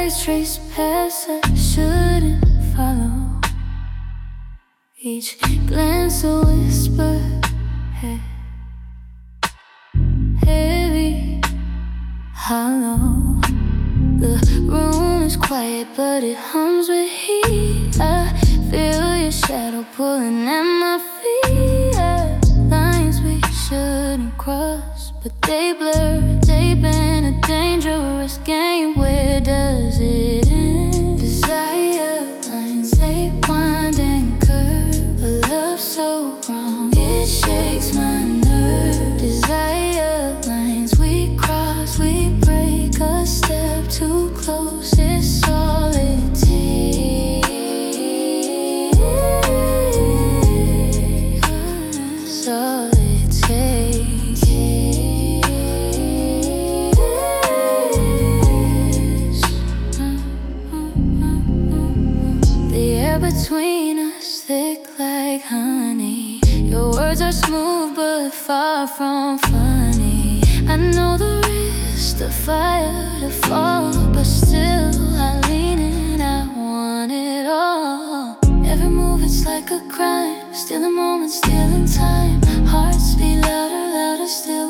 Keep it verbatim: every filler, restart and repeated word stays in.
eyes trace paths I shouldn't follow. Each glance a whisper, hey, heavy, hollow. The room is quiet, but it hums with heat. I feel your shadow pulling at my feet. Yeah. Lines we shouldn't cross, but they blur. They've been a dangerous game. Where does it end? Desire lines, they wind and curve. A love so wrong, it shakes my nerve. Desire lines, we cross, we break. A step too close, it's all it takes. It's all it takes. The air between us thick like honey. Your words are smooth but far from funny. I know the risk, the fire to fall, but still I lean in, I want it all. Every move it's like a crime, stealing moments, stealing time. Hearts beat louder, louder still.